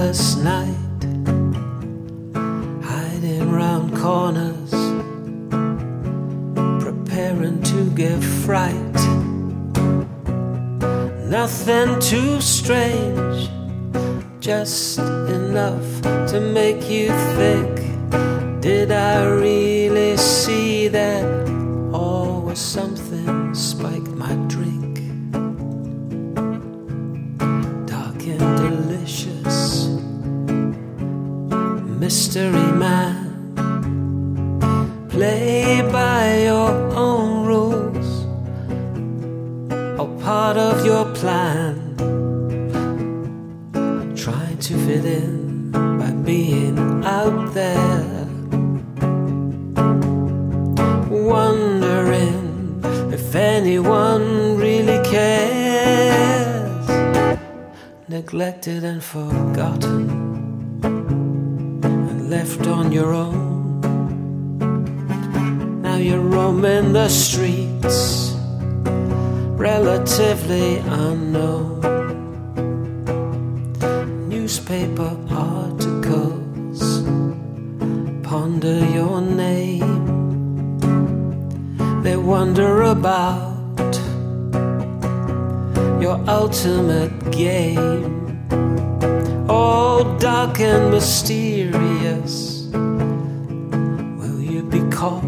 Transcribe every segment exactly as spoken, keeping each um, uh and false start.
endless night, hiding round corners, preparing to give fright. Nothing too strange, just enough to make you think, did I really see that? Or was something spiked my drink? Dark and delicious, mystery man, play by your own rules, or part of your plan, trying to fit in by being out there, wondering if anyone really cares, neglected and forgotten and left on your own. Now you're roaming the streets, relatively unknown. Newspaper articles ponder your name. They wonder about your ultimate game. Oh, dark and mysterious, will you be caught?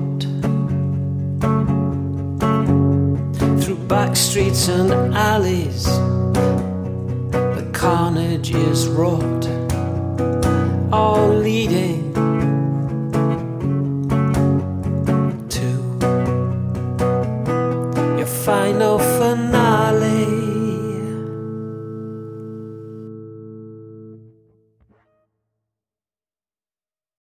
Through back streets and alleys, the carnage is wrought, all leading to your final finale.